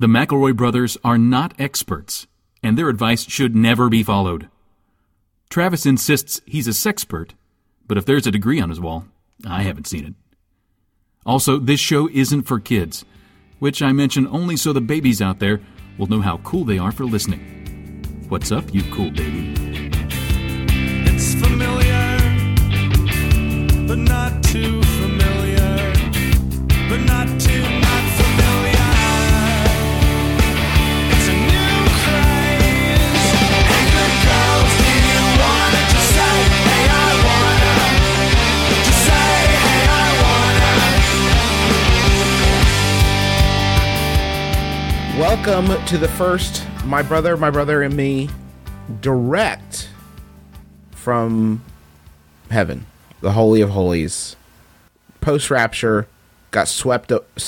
The McElroy brothers are not experts, and their advice should never be followed. Travis insists he's a sexpert, but if there's a degree on his wall, I haven't seen it. Also, this show isn't for kids, which I mention only so the babies out there will know how cool they are for listening. What's up, you cool baby? It's familiar, but not too familiar, but not too not familiar. It's a new craze. Hey, good girls, do you wanna just say, hey, I wanna? Just say, hey, I wanna. Welcome to the first My Brother, and Me direct from heaven, the Holy of Holies. Post-rapture, got swept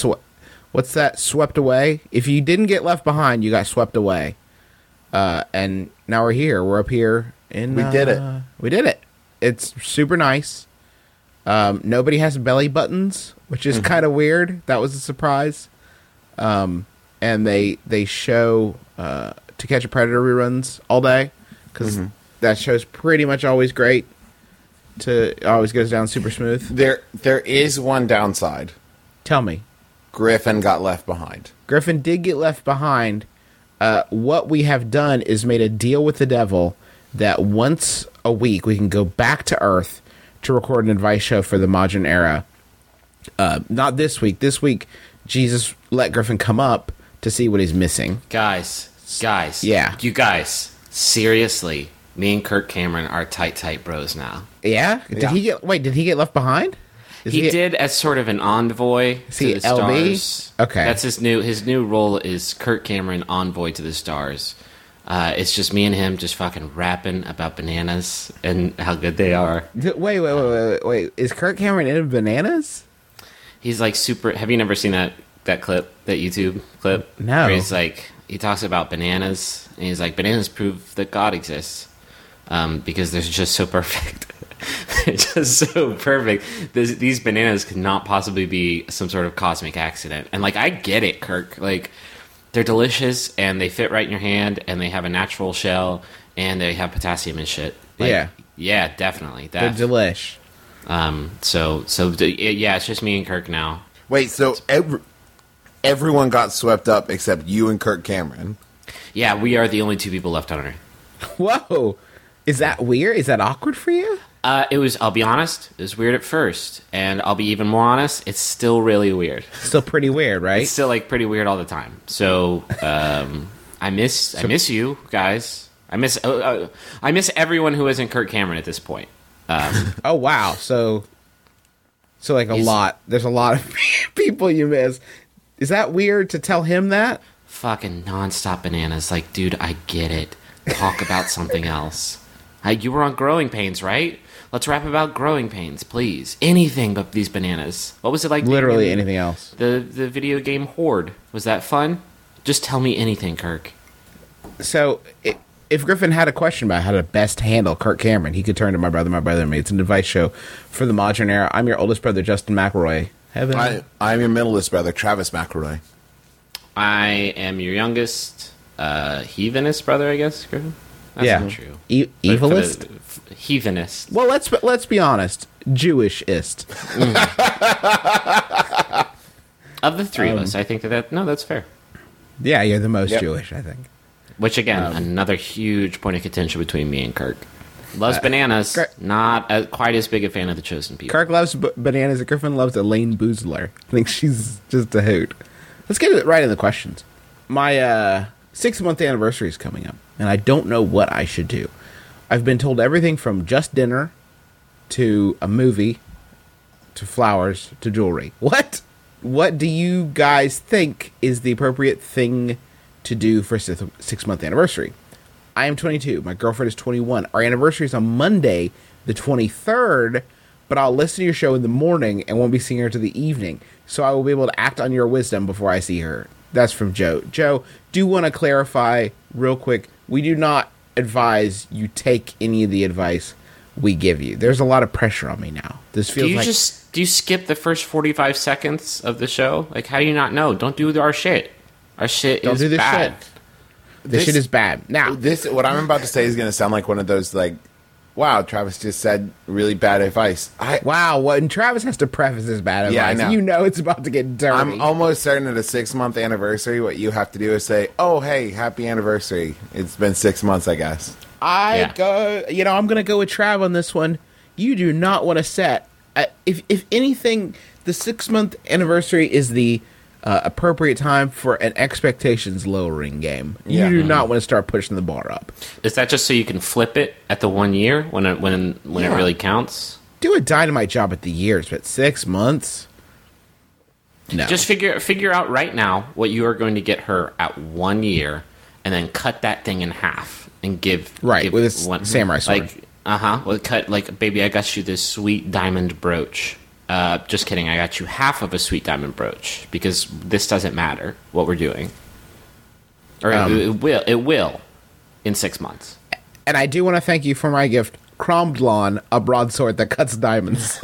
away? If you didn't get left behind, you got swept away. And now we're here. We're up here. And We did it. We did it. It's super nice. Nobody has belly buttons, which is kind of weird. That was a surprise. And they show To Catch a Predator reruns all day, because that show's pretty much always great. It always goes down super smooth. There is one downside. Tell me. Griffin got left behind. Griffin did get left behind. What we have done is made a deal with the devil that once a week we can go back to Earth to record an advice show for the modern era. Not this week. This week, Jesus let Griffin come up to see what he's missing. Guys. Yeah. You guys, seriously, me and Kirk Cameron are tight bros now. Yeah? Did he get left behind? He did as sort of an envoy to he the LB? stars. Okay. That's his new role is Kirk Cameron, envoy to the stars. It's just me and him just fucking rapping about bananas and how good they are. Wait. Is Kirk Cameron in Bananas? He's like super. Have you never seen that clip, that YouTube clip? No. Where he's like, he talks about bananas, and he's like, bananas prove that God exists, because they're just so perfect. They're just so perfect. These bananas could not possibly be some sort of cosmic accident. And like, I get it, Kirk. Like, they're delicious, and they fit right in your hand, and they have a natural shell, and they have potassium and shit. Like, yeah, definitely. They're delish. Yeah, it's just me and Kirk now. Wait, so everyone got swept up except you and Kirk Cameron. Yeah, we are the only two people left on Earth. Whoa. Is that weird? Is that awkward for you? I'll be honest, it was weird at first. And I'll be even more honest, it's still really weird. Still pretty weird, right? It's still, like, pretty weird all the time. So, I miss you guys. I miss everyone who isn't Kirk Cameron at this point. Oh, wow. So like a lot. There's a lot of people you miss. Is that weird to tell him that? Fucking nonstop bananas. Like, dude, I get it. Talk about something else. You were on Growing Pains, right? Let's rap about Growing Pains, please. Anything but these bananas. What was it like? Literally anything else. The video game Horde. Was that fun? Just tell me anything, Kirk. So, if Griffin had a question about how to best handle Kirk Cameron, he could turn to My Brother, and Me. It's an advice show for the modern era. I'm your oldest brother, Justin McElroy. I'm your middleest brother, Travis McElroy. I am your youngest, heathenist brother, I guess, Griffin? That's not true. Evilist? Heathenist. Well, let's be honest. Jewishist. Of the three of us, I think that's fair. Yeah, you're the most Jewish, I think. Which, again, another huge point of contention between me and Kirk. Loves bananas, not quite as big a fan of the Chosen People. Kirk loves bananas, and Griffin loves Elaine Boozler. I think she's just a hoot. Let's get it right in the questions. My 6-month anniversary is coming up, and I don't know what I should do. I've been told everything from just dinner to a movie to flowers to jewelry. What do you guys think is the appropriate thing to do for a 6-month anniversary? I am 22. My girlfriend is 21. Our anniversary is on Monday, the 23rd, but I'll listen to your show in the morning and won't be seeing her till the evening. So I will be able to act on your wisdom before I see her. That's from Joe. Joe, do want to clarify real quick. We do not advise you take any of the advice we give you. There's a lot of pressure on me now. This feels do you skip the first 45 seconds of the show? Like, how do you not know? Don't do our shit. Our shit Don't is do this bad. shit. This shit is bad. Now, This what I'm about to say is going to sound like one of those like, wow, Travis just said really bad advice. wow, when Travis has to preface his bad advice, Yeah, I know. you know it's about to get dirty. I'm almost certain at a 6-month anniversary, what you have to do is say, "Oh, hey, happy anniversary! It's been 6 months, I guess." Yeah. I'm going to go with Trav on this one. You do not want to set, if anything, the 6-month anniversary is the appropriate time for an expectations lowering game. Yeah. You do not want to start pushing the bar up. Is that just so you can flip it at the 1 year when it really counts? Do a dynamite job at the years, but 6 months? No. Just figure out right now what you are going to get her at 1 year, and then cut that thing in half and give with a samurai sword. Like well, cut like, baby, I got you this sweet diamond brooch. Just kidding. I got you half of a sweet diamond brooch because this doesn't matter what we're doing, or it will in 6 months. And I do want to thank you for my gift, Cromdlon, a broadsword that cuts diamonds.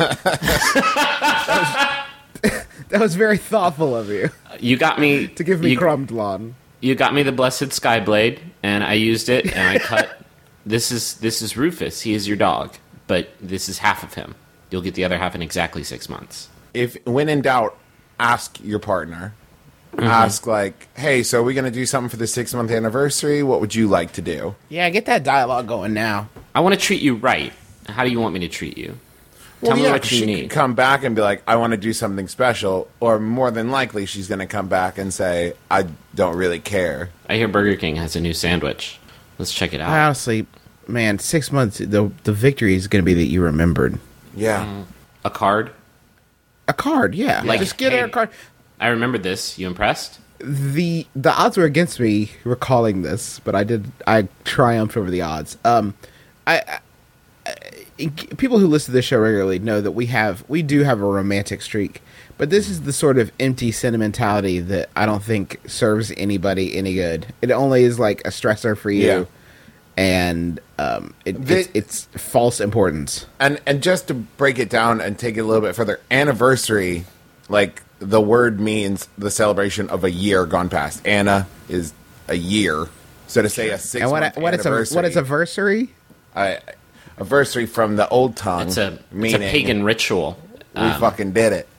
That was very thoughtful of you You got me to give me you, Cromdlon. You got me the blessed Skyblade, and I used it, and I cut. This is Rufus. He is your dog, but this is half of him. You'll get the other half in exactly 6 months. If when in doubt, ask your partner. Ask like, "Hey, so are we going to do something for the 6-month anniversary? What would you like to do?" Yeah, get that dialogue going now. I want to treat you right. How do you want me to treat you? Tell me what she you could need. come back and be like, "I want to do something special," or more than likely, she's going to come back and say, "I don't really care." I hear Burger King has a new sandwich. Let's check it out. I honestly, man, 6 months, the victory is going to be that you remembered. Yeah. A card? A card, yeah. Like, Just get her a hey, card. I remembered this. You impressed? The odds were against me recalling this, but I triumphed over the odds. People who listen to this show regularly know that we do have a romantic streak, but this is the sort of empty sentimentality that I don't think serves anybody any good. It only is like a stressor for you, Yeah. and it's false importance. And just to break it down and take it a little bit further, anniversary, like the word means the celebration of a year gone past. Anna is a year, so to say a 6-month And what is anniversary? Anniversary from the old tongue. It's a meaning pagan ritual. We fucking did it.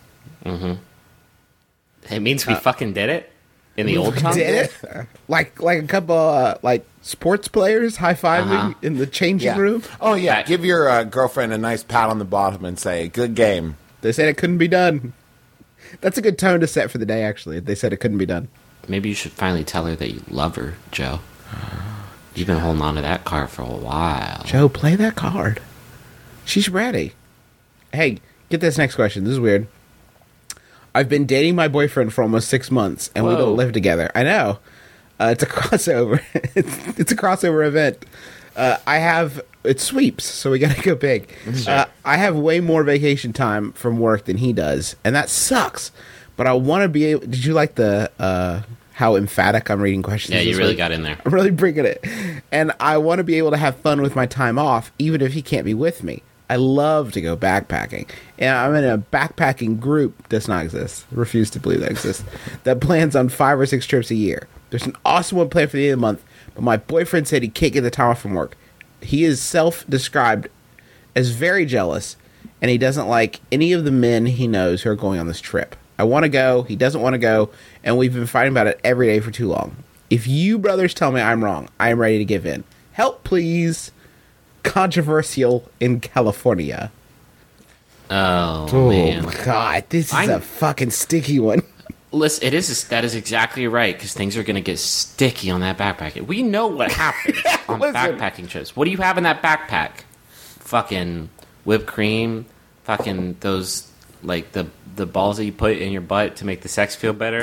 It means we fucking did it in the old tongue. Did it? Like a couple like sports players high fiving in the changing room. Oh yeah, That- give your girlfriend a nice pat on the bottom and say, "Good game." They said it couldn't be done. That's a good tone to set for the day, actually. They said it couldn't be done. Maybe you should finally tell her that you love her, Joe. You've been holding on to that card for a while. Joe, play that card. She's ready. Hey, get this next question. This is weird. I've been dating my boyfriend for almost 6 months, and we Whoa. don't live together. I know. It's a crossover. it's a crossover event. It sweeps, so we gotta go big. Sure. I have way more vacation time from work than he does, and that sucks. But I want to be able. Did you like the how emphatic I'm reading questions? Yeah, you this really week? got in there. I'm really bringing it, and I want to be able to have fun with my time off, even if he can't be with me. I love to go backpacking, and I'm in a backpacking group. Does not exist. Refuse to believe that exists. That plans on 5 or 6 trips a year. There's an awesome one planned for the end of the month, but my boyfriend said he can't get the time off from work. He is self-described as very jealous, and he doesn't like any of the men he knows who are going on this trip. I want to go, he doesn't want to go, and we've been fighting about it every day for too long. If you brothers tell me I'm wrong, I am ready to give in. Help, please. Controversial in California. Oh, man. God, this is a fucking sticky one. Listen, that is exactly right, because things are going to get sticky on that backpack. We know what happens on Listen. backpacking trips. What do you have in that backpack? Fucking whipped cream, fucking those, like, the balls that you put in your butt to make the sex feel better.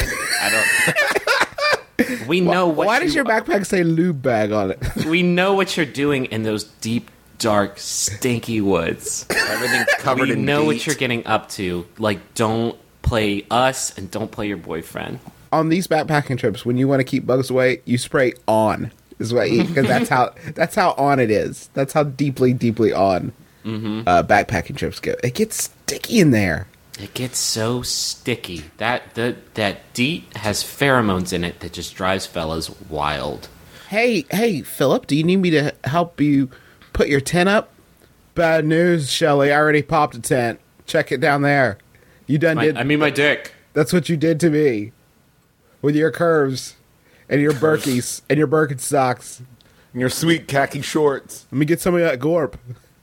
I don't... We know what Why does your backpack say lube bag on it? We know what you're doing in those deep, dark, stinky woods. Everything covered We in know what DEET. you're getting up to. Like, don't play us and don't play your boyfriend. On these backpacking trips, when you want to keep bugs away, you spray on. Is what because that's how on it is. That's how deeply on backpacking trips go. It gets sticky in there. It gets so sticky. That DEET has pheromones in it that just drives fellas wild. Hey, Philip, do you need me to help you put your tent up? Bad news, Shelly. I already popped a tent. Check it down there. You done did. My dick. That's what you did to me. With your curves and your Birkies and your Birkenstocks. And your sweet khaki shorts. Let me get some of that gorp.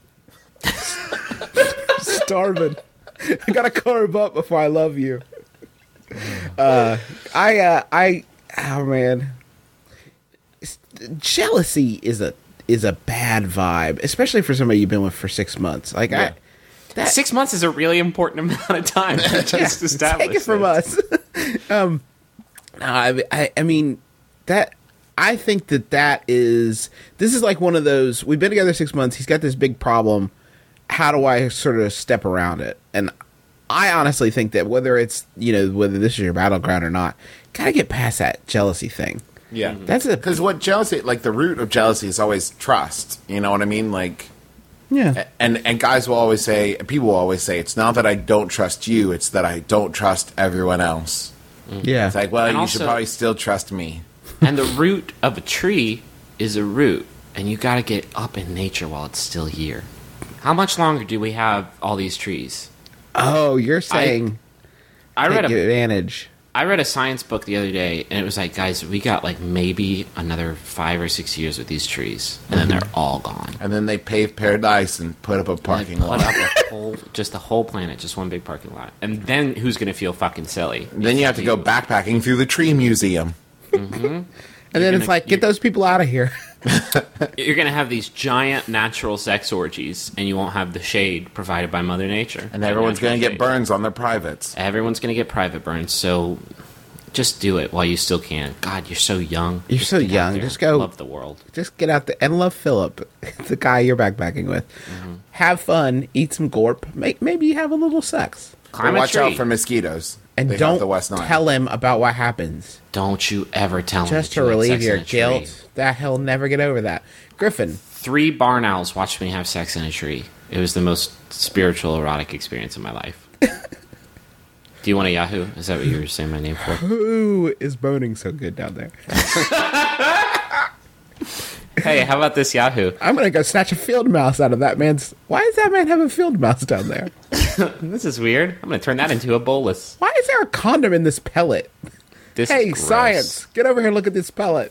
Starving. I gotta carb up before I love you. Oh man. Jealousy is a bad vibe, especially for somebody you've been with for 6 months. Like Yeah. 6 months is a really important amount of time to just establish. Take it from us. I mean that. I think that is. This is like one of those. We've been together 6 months. He's got this big problem. How do I sort of step around it? And I honestly think that whether it's whether this is your battleground or not, gotta get past that jealousy thing. Yeah. That's a Because what jealousy, like the root of jealousy is always trust. You know what I mean? Like, yeah. and guys will always say, people will always say, it's not that I don't trust you, it's that I don't trust everyone else. Yeah. It's like, well, And you should also- probably still trust me. And the root of a tree is a root, and you got to get up in nature while it's still here. How much longer do we have all these trees? Oh, you're saying I read take a advantage. I read a science book the other day, and it was like, guys, we got like maybe another 5 or 6 years with these trees, and then they're all gone. And then they pave paradise and put up a parking Put lot. up just the whole planet, just one big parking lot, and then who's gonna feel fucking silly? Then you have to go backpacking through the tree museum. And then it's like, get those people out of here. You're gonna have these giant natural sex orgies, and you won't have the shade provided by Mother Nature. And everyone's going to get shade. burns on their privates. Everyone's gonna get private burns, so just do it while you still can. God, you're so young. You're Just so get out young. there Just and go. love the world. Just get out there and love Philip, the guy you're backpacking with. Have fun, eat some gorp, maybe have a little sex. But Climb a watch tree. out for mosquitoes. And They have don't the West Nile. tell him about what happens. Don't you ever tell him Just that to you had relieve sex your in a tree. guilt. That he'll never get over that. Griffin. 3 barn owls watched me have sex in a tree. It was the most spiritual, erotic experience of my life. Do you want a Yahoo? Is that what you were saying my name for? Who is boning so good down there? Hey, how about this Yahoo? I'm going to go snatch a field mouse out of that man's... Why does that man have a field mouse down there? This is weird. I'm going to turn that into a bolus. Why is there a condom in this pellet? This Hey, is gross. science, get over here and look at this pellet.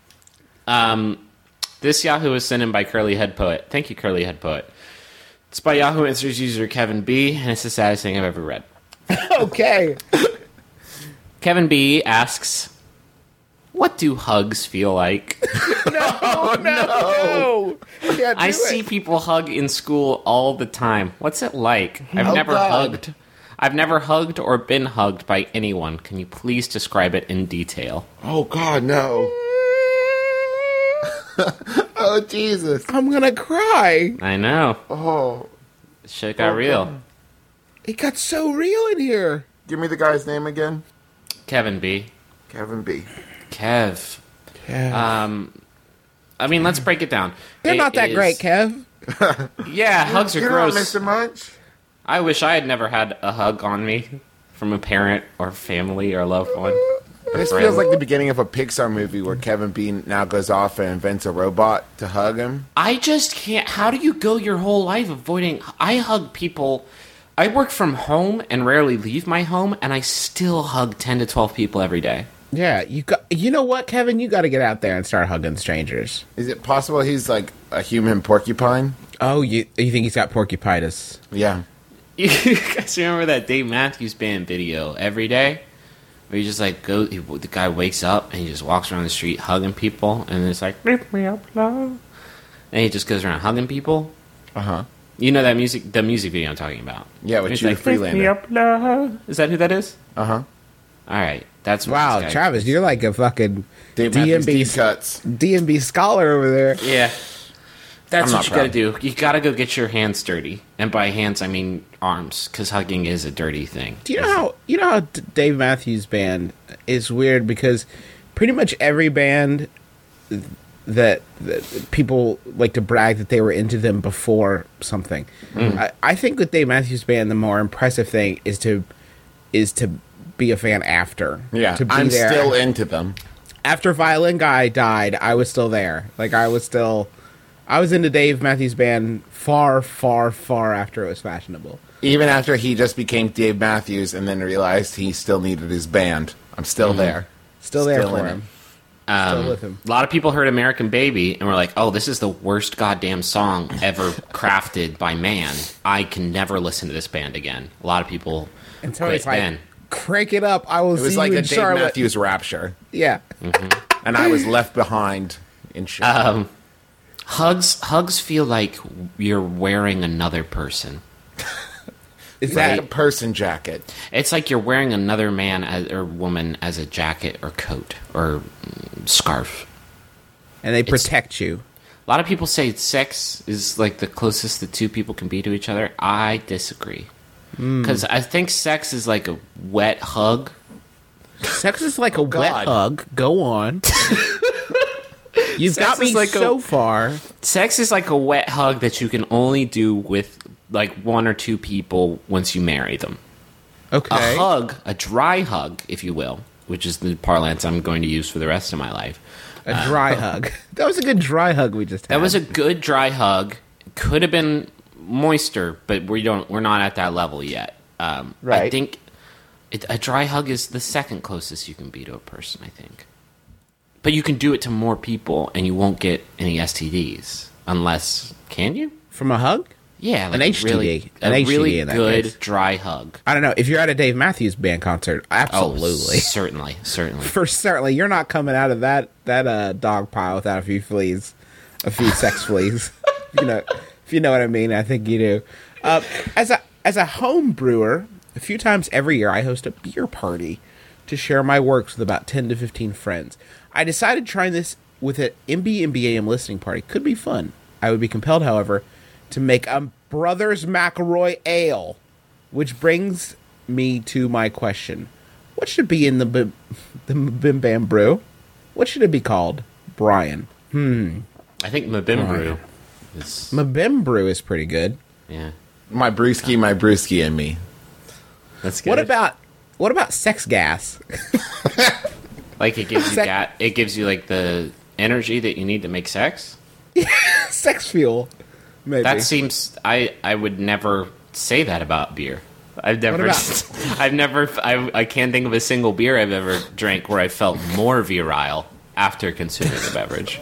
This Yahoo was sent in by Curly Head Poet. Thank you, Curly Head Poet. It's by Yahoo Answers user Kevin B, and it's the saddest thing I've ever read. Okay. Kevin B asks, what do hugs feel like? No. Can't I do see it. people hug in school all the time. What's it like? I've never God. hugged. I've never hugged or been hugged by anyone. Can you please describe it in detail? Oh, God, no. Oh, Jesus. I'm going to cry. I know. Oh. Shit got real. It got so real in here. Give me the guy's name again. Kevin B. Kevin B. Kev. Yeah. I mean, let's break it down. They're It not that is- great, Kev. Yeah, hugs are You're gross. not missing much. I wish I had never had a hug on me from a parent or family or loved one. This friend. feels like the beginning of a Pixar movie where Kevin B now goes off and invents a robot to hug him. I just can't. How do you go your whole life avoiding? I hug people. I work from home and rarely leave my home, and I still hug 10 to 12 people every day. Yeah, you know what, Kevin? You got to get out there and start hugging strangers. Is it possible he's like a human porcupine? Oh, you think he's got porcupitis? Yeah. You guys remember that Dave Matthews Band video every day? Where you just like the guy wakes up and he just walks around the street hugging people, and it's like, lift me up, love. And he just goes around hugging people. Uh-huh. You know the music video I'm talking about. Yeah, with He's Judy like, lift me Freelander. up, love. Is that who that is? Uh-huh. All right, that's what Wow, this guy- Travis, you're like a fucking Dave Matthews deep DMB cuts. DMB scholar over there. Yeah. That's I'm what not you gotta do. You gotta go get your hands dirty. And by hands, I mean arms, because hugging is a dirty thing. Do you know how Dave Matthews Band is weird because pretty much every band that people like to brag that they were into them before something. I think with Dave Matthews Band, the more impressive thing is to be a fan after. Yeah, to be I'm there. still into them. After Violin Guy died, I was still there. Like I was into Dave Matthews Band far, far, far after it was fashionable. Even after he just became Dave Matthews and then realized he still needed his band, I'm still there. Still there Still for in him. it. Still with him. A lot of people heard American Baby and were like, oh, this is the worst goddamn song ever crafted by man. I can never listen to this band again. A lot of people And quit Tony's like, then. crank it up. I will It was see like you a in Dave Charlotte. Matthews Rapture, Yeah. and I was left behind in shit. Hugs feel like you're wearing another person. Is It's like that a person jacket. It's like you're wearing another man or woman as a jacket or coat or scarf. and they protect you. A lot of people say sex is like the closest the two people can be to each other. I disagree. Because I think sex is like a wet hug. Sex is like a wet God. hug. Go on. You've Sex got me is like so far. Sex is like a wet hug that you can only do with like one or two people once you marry them. Okay. A hug, a dry hug, if you will, which is the parlance I'm going to use for the rest of my life. A dry hug. That was a good dry hug we just had. That was a good dry hug. Could have been moister, but we're not at that level yet. I Right. think a dry hug is the second closest you can be to a person, I think. But you can do it to more people, and you won't get any STDs. Unless, can you? from a hug. Yeah, like An HTD. Really, An a HTD really in that good case. dry hug. I don't know if you're at a Dave Matthews Band concert. Absolutely, Certainly. for certainly, you're not coming out of that dog pile without a few fleas, a few sex fleas. If you know what I mean. I think you do. As a home brewer, a few times every year I host a beer party to share my works with about 10 to 15 friends. I decided trying this with an MBMBAM listening party could be fun. I would be compelled, however, to make a Brothers McElroy Ale, which brings me to my question. What should be in the Bim Bam Brew? What should it be called, Brian? I think Mabim Brew is... Mabim Brew is pretty good. Yeah. My brewski, and me. That's good. What about sex gas? Like, it gives you Sec- it gives you, like, the energy that you need to make sex? Sex fuel, maybe. That seems... I would never say that about beer. I've never... I can't think of a single beer I've ever drank where I felt more virile after consuming the beverage.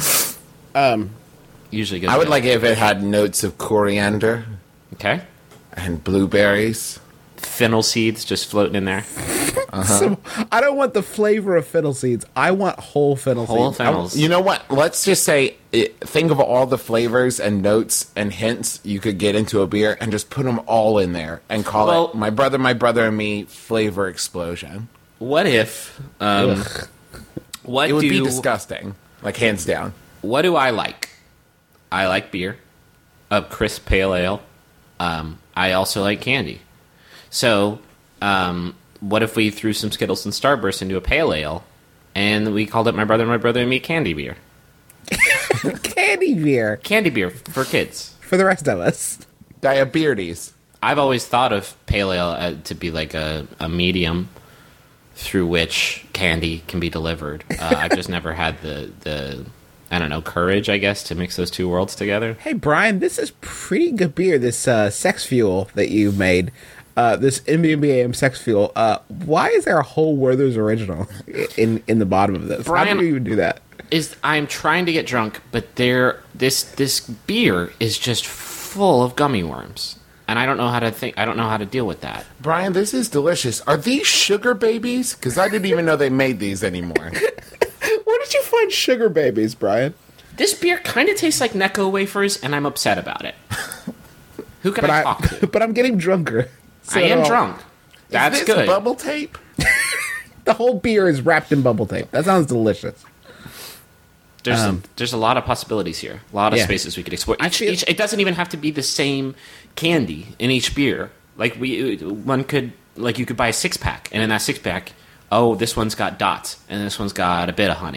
Usually goes I would the- like it if it had notes of coriander Okay. and blueberries. Fennel seeds just floating in there. I don't want the flavor of fennel seeds. I want whole fennel Whole seeds. fennels. You know what? Let's just say, think of all the flavors and notes and hints you could get into a beer and just put them all in there and call Well- it My Brother and Me Flavor Explosion. What if... what It would do... be disgusting. Like, hands down. What do I like? I like beer, a crisp pale ale. I also like candy. So, what if we threw some Skittles and Starburst into a pale ale, and we called it My Brother and Me Candy Beer? Candy beer Candy beer for kids. for the rest of us. Diabetes. I've always thought of pale ale to be like a medium through which candy can be delivered. I've just never had the I don't know, courage, I guess, to mix those two worlds together. Hey, Brian, this is pretty good beer, this sex fuel that you made. This MBMBAM sex fuel. Why is there a whole Werther's Original in the bottom of this? How Brian- do you even do that? I'm trying to get drunk, but this beer is just full of gummy worms. And I don't know how to deal with that. Brian, this is delicious. Are these sugar babies? Because I didn't even know they made these anymore. Where did you find sugar babies, Brian? This beer kind of tastes like Necco wafers, and I'm upset about it. Who can I talk to? But I'm getting drunker. So I am drunk. That's is this good. bubble tape? The whole beer is wrapped in bubble tape. That sounds delicious. There's a lot of possibilities here. A lot of Yeah. spaces we could explore. I feel- It doesn't even have to be the same candy in each beer. Like you could buy a 6-pack, and in that 6-pack, oh, this one's got dots, and this one's got a bit of honey,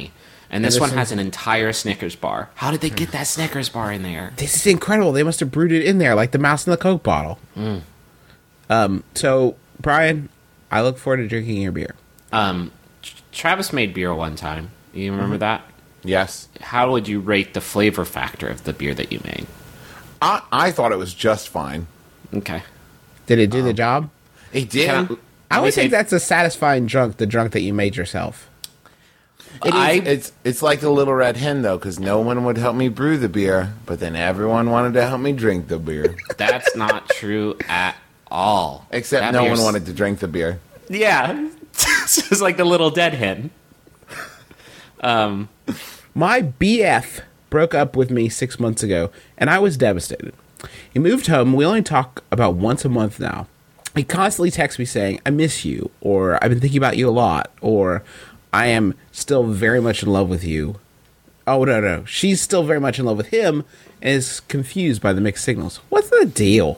And this this one one- has an entire Snickers bar. How did they get that Snickers bar in there? This is incredible. They must have brewed it in there like the mouse in the Coke bottle. So, Brian, I look forward to drinking your beer. Travis made beer one time. You remember that? Yes. How would you rate the flavor factor of the beer that you made? I thought it was just fine. Okay. Did it do the job? It did. Can I would say- think that's a satisfying drunk, the drunk that you made yourself. It's like the Little Red Hen, though, because no one would help me brew the beer, but then everyone wanted to help me drink the beer. That's not true at all. Except That no beer's- one wanted to drink the beer. Yeah. It's like the little dead hen. My BF broke up with me 6 months ago, and I was devastated. He moved home. We only talk about once a month now. He constantly texts me saying, I miss you, or I've been thinking about you a lot, or I am still very much in love with you. Oh, no. She's still very much in love with him and is confused by the mixed signals. What's the deal?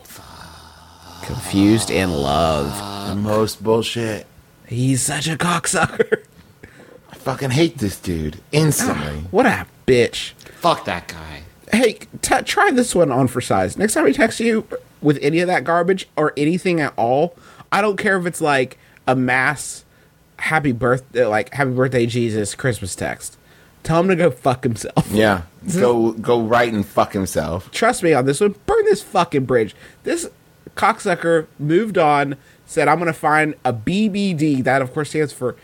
Confused in love. The most bullshit. He's such a cocksucker. I fucking hate this dude instantly. What a bitch. Fuck that guy. Hey, try this one on for size. Next time he texts you with any of that garbage or anything at all, I don't care if it's like a mass happy birthday Jesus Christmas text. Tell him to go fuck himself. Yeah. Go right and fuck himself. Trust me on this one. Burn this fucking bridge. This cocksucker moved on, said I'm going to find a BBD. That of course stands for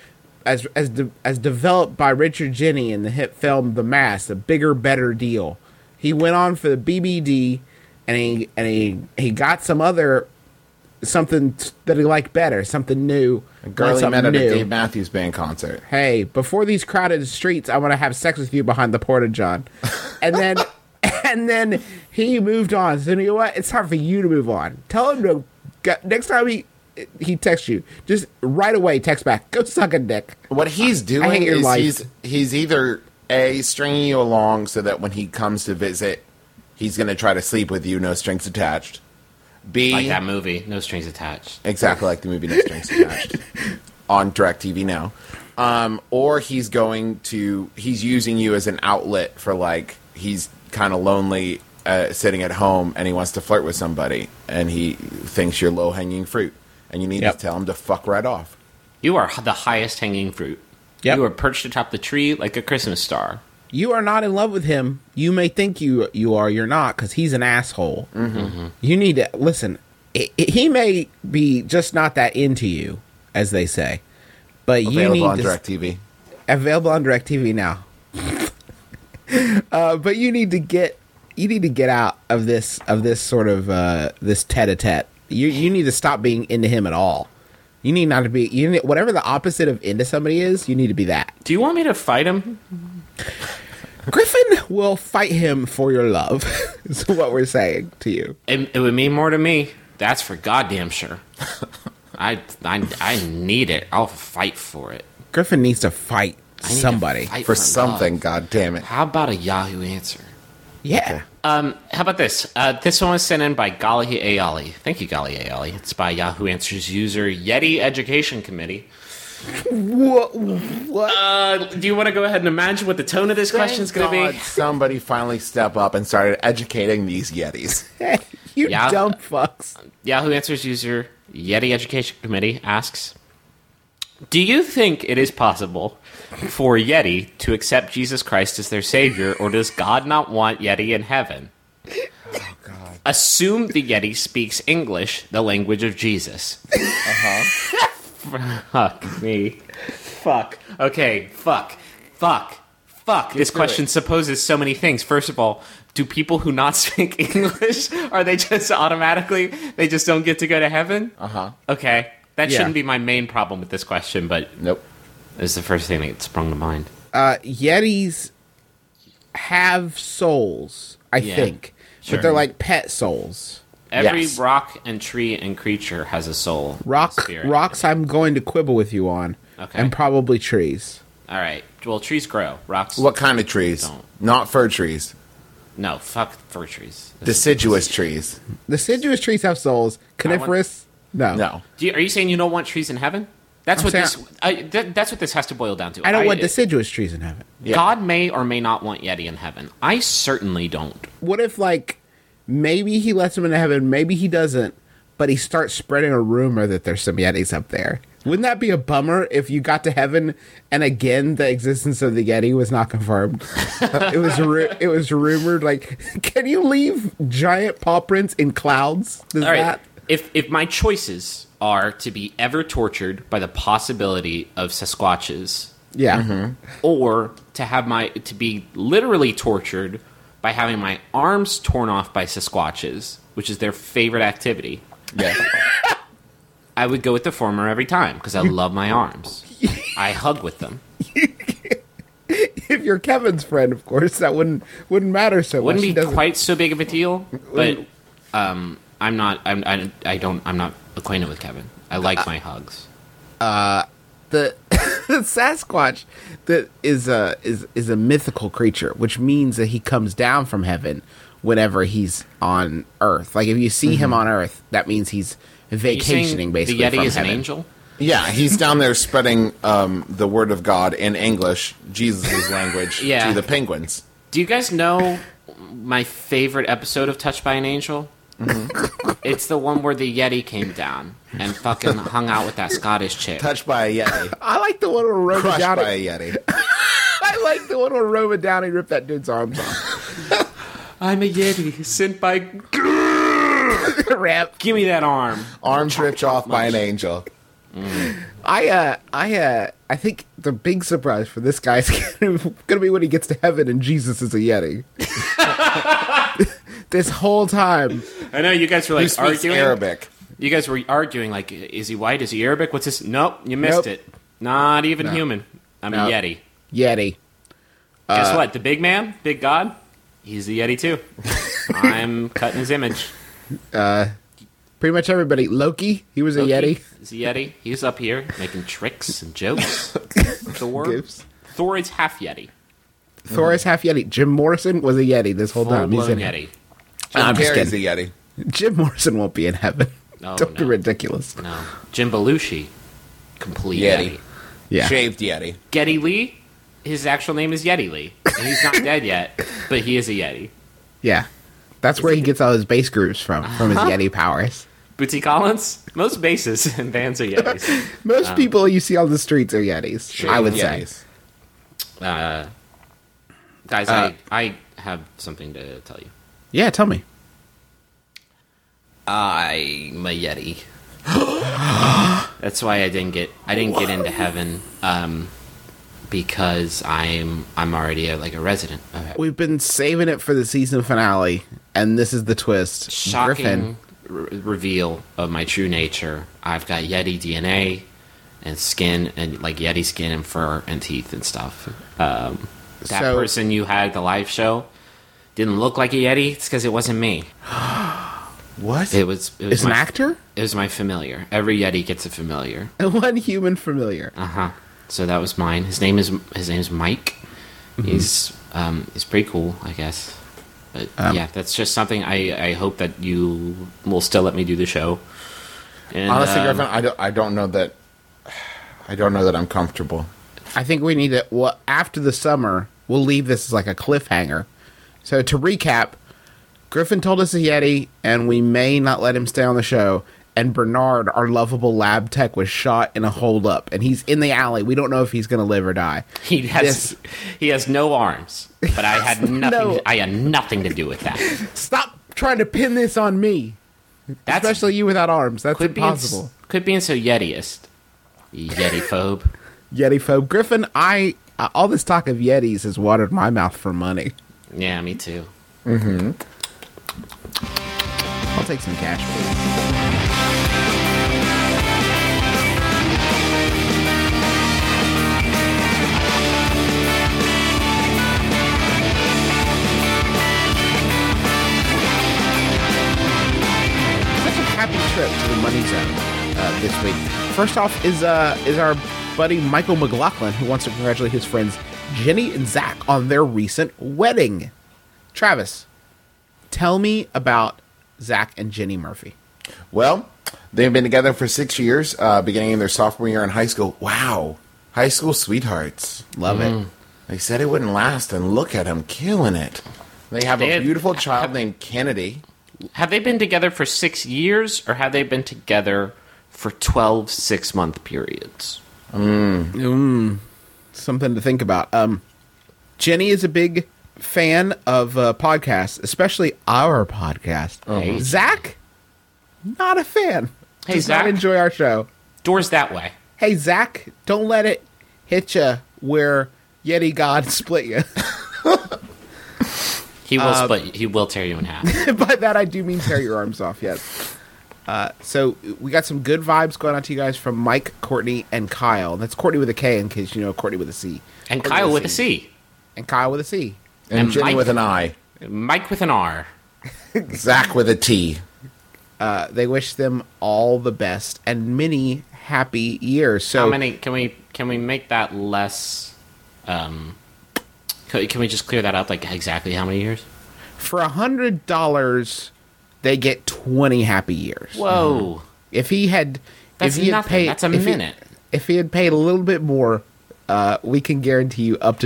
as developed by Richard Jenney in the hit film The Mask, a bigger, better deal. He went on for the BBD, and he got something that he liked better, something new. A girl he something met at a new. Dave Matthews Band concert. Hey, before these crowded streets, I want to have sex with you behind the porta john. And then he moved on. So you know what? It's time for you to move on. Tell him to next time he texts you, just right away text back. Go suck a dick. What he's I doing hate your is life. he's either A, stringing you along so that when he comes to visit, he's going to try to sleep with you, no strings attached. B, Like that movie, No Strings Attached. exactly like the movie No Strings Attached on DirecTV now. Or he's using you as an outlet for, like, he's kind of lonely sitting at home and he wants to flirt with somebody and he thinks you're low-hanging fruit and you need Yep. to tell him to fuck right off. You are the highest hanging fruit. Yep. You are perched atop the tree like a Christmas star. You are not in love with him. You may think you are. You're not, because he's an asshole. Mm-hmm. You need to listen. He may be just not that into you, as they say, but you Available need on to DirecTV. available on DirecTV now. But you need to get out of this sort of this tete-a-tete. You need to stop being into him at all. You need not to be. Whatever the opposite of into somebody is, you need to be that. Do you want me to fight him? Griffin will fight him for your love. Is what we're saying to you. It would mean more to me. That's for goddamn sure. I need it. I'll fight for it. Griffin needs to fight I need to somebody. fight For love. something, god damn it. How about a Yahoo answer? Yeah. How about this? This one was sent in by Gali Ayali. Thank you, Gali Ayali. It's by Yahoo Answers user Yeti Education Committee. What? Do you want to go ahead and imagine what the tone of this question is going to God, be? somebody finally step up and started educating these Yetis. You Yeah. dumb fucks. Yahoo Answers user Yeti Education Committee asks, do you think it is possible for Yeti to accept Jesus Christ as their savior, or does God not want Yeti in heaven? Oh, God. Assume the Yeti speaks English, the language of Jesus. Fuck me. Fuck. Okay, fuck. This question supposes so many things. First of all, do people who not speak English, are they just automatically, they just don't get to go to heaven? Uh-huh. Okay. That Yeah. shouldn't be my main problem with this question, but Nope. it's the first thing that sprung to mind. Yetis have souls, I Yeah. think, Sure. but they're like pet souls. Every Yes. rock and tree and creature has a soul. Spirit. Rocks I'm going to quibble with you on, Okay. and probably trees. All right. Well, trees grow. Rocks. What kind of trees? Don't. Not fir trees. No, fuck fir trees. Deciduous trees. Deciduous trees have souls. Coniferous, no. No. Are you saying you don't want trees in heaven? That's what I'm this. saying- That's what this has to boil down to. I don't want deciduous trees in heaven. God may or may not want Yeti in heaven. I certainly don't. What if, like, maybe he lets him into heaven, maybe he doesn't, but he starts spreading a rumor that there's some Yetis up there? Wouldn't that be a bummer if you got to heaven and again the existence of the Yeti was not confirmed? it was rumored. Like, can you leave giant paw prints in clouds? Does All right. that? If my choices are to be ever tortured by the possibility of Sasquatches, Yeah. or to be literally tortured by having my arms torn off by Sasquatches, which is their favorite activity, Yeah. I would go with the former every time because I love my arms. I hug with them. If you're Kevin's friend, of course, that wouldn't matter so Wouldn't much. He be doesn't- quite so big of a deal, but I'm not acquainted with Kevin. I like my hugs. the Sasquatch that is a mythical creature, which means that he comes down from heaven whenever he's on Earth. Like if you see him on Earth, that means he's Are you saying vacationing basically. the Yeti from is an heaven. angel. Yeah, he's down there spreading the word of God in English, Jesus' language, Yeah. to the penguins. Do you guys know my favorite episode of Touched by an Angel? It's the one where the Yeti came down and fucking hung out with that Scottish chick. Touched by a Yeti. I like the one where Robert Crushed Downey. by a Yeti. I like the one where Robert Downey ripped that dude's arms off. I'm a Yeti sent by. Rap. Give me that arm. Arms ripped off by an angel. I think the big surprise for this guy is gonna be when he gets to heaven and Jesus is a Yeti. This whole time. I know you guys were Who like speaks arguing. Arabic? You guys were arguing like, is he white? Is he Arabic? What's this? Nope, you missed Nope. it. Not even No. human. I'm No. a Yeti. Yeti. Guess what? The big man, big God, he's the Yeti too. I'm cutting his image. Pretty much everybody. Loki, he was a Loki Yeti. is a Yeti. He's up here making tricks and jokes. Thor. Gibbs. Thor is half Yeti. Thor is half Yeti. Jim Morrison was a Yeti this whole time. He's Full-blown in Yeti. I'm just Carrey's kidding. a Yeti. Jim Morrison won't be in heaven. Oh, Don't be no. ridiculous. No. Jim Belushi. Complete Yeti. Yeti. Yeah. Shaved Yeti. Getty Lee. His actual name is Yeti Lee. And he's not dead yet, but he is a Yeti. Yeah. That's where he gets all his bass grooves from his Uh-huh. Yeti powers. Bootsy Collins. Most bases and bands are Yetis. Most people you see on the streets are Yetis, Shaved I would say. Yetis. Guys, I have something to tell you. Yeah, tell me. I'm a Yeti. That's why I didn't get into heaven, because I'm already a resident of heaven. We've been saving it for the season finale, and this is the twist. Shocking reveal of my true nature. I've got Yeti DNA and skin, and like Yeti skin and fur and teeth and stuff. That So- person you had at the live show didn't look like a Yeti. It's because it wasn't me. What? It was It's an my, actor? It was my familiar. Every Yeti gets a familiar. And one human familiar. So that was mine. His name is Mike. Mm-hmm. He's pretty cool, I guess. But yeah, that's just something I hope that you will still let me do the show. And, Honestly, Griffin, I don't know that. I don't know that I'm comfortable. I think we need to, well, after the summer, we'll leave this as like a cliffhanger. So to recap, Griffin told us a Yeti, and we may not let him stay on the show. And Bernard, our lovable lab tech, was shot in a holdup, and he's in the alley. We don't know if he's going to live or die. he has no arms, but I had nothing. No. I had nothing to do with that. Stop trying to pin this on me, That's especially you without arms. That's quit impossible. Quit being so Yetiist, Yeti phobe. Yeti phobe. Griffin, all this talk of Yetis has watered my mouth for money. Yeah, me too. I'll take some cash, please. Such a happy trip to the Money Zone this week. First off is our buddy Michael McLaughlin, who wants to congratulate his friends Jenny and Zach on their recent wedding. Travis, tell me about Zach and Jenny Murphy. Well, they've been together for 6 years, beginning their sophomore year in high school. Wow. High school sweethearts. Love it. They said it wouldn't last, and look at them killing it. They have They a had- beautiful child named Kennedy. Have they been together for 6 years, or have they been together for 12 6-month periods? Something to think about. Jenny is a big fan of podcasts, especially our podcast. Hey. Zach, not a fan. Hey, Does not Zach. enjoy our show. Doors that way. Hey, Zach, don't let it hit you where Yeti God split you. He will split you. He will tear you in half. By that, I do mean tear your arms off, yes. So we got some good vibes going on to you guys from Mike, Courtney, and Kyle. That's Courtney with a K in case you know Courtney with a C. And Kyle with a C. And Kyle with a C. And Jenny Mike- with an I. Mike with an R. Zach with a T. They wish them all the best and many happy years. So How many? Can we make that less? Can we just clear that up? Like exactly how many years? for $100, they get 20 happy years. Whoa. If he had, That's if he had nothing. paid, That's a if he- minute. if he had paid a little bit more, we can guarantee you up to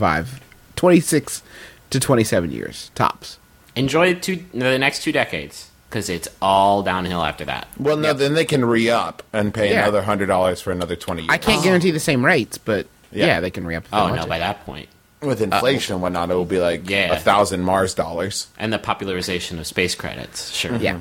26 to 27 years tops. Enjoy the next 2 decades because it's all downhill after that. Well, no, then they can re-up and pay Yeah. another $100 for another 20 years. I can't guarantee the same rates, but Yeah. yeah, they can re-up. if they Oh want no! to. By that point, With inflation and whatnot, it will be like Yeah. 1,000 Mars dollars. and the popularization of space credits. Sure. Yeah.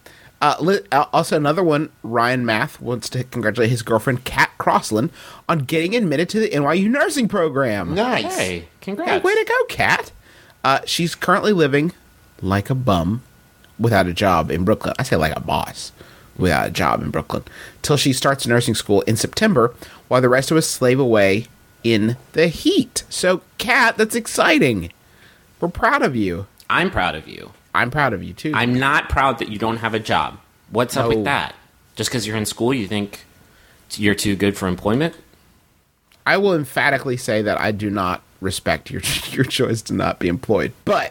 Also, another one, Ryan Math wants to congratulate his girlfriend, Kat Crossland, on getting admitted to the NYU nursing program. Nice. Hey, Hey, congrats. way to go, Kat. She's currently living like a bum without a job in Brooklyn. I say like a boss without a job in Brooklyn. Till she starts nursing school in September, while the rest of us slave away in the heat. So, Kat, that's exciting. We're proud of you. I'm proud of you. I'm proud of you, too. I'm not proud that you don't have a job. What's up No. with that? Just because you're in school, you think you're too good for employment? I will emphatically say that I do not respect your your choice to not be employed. But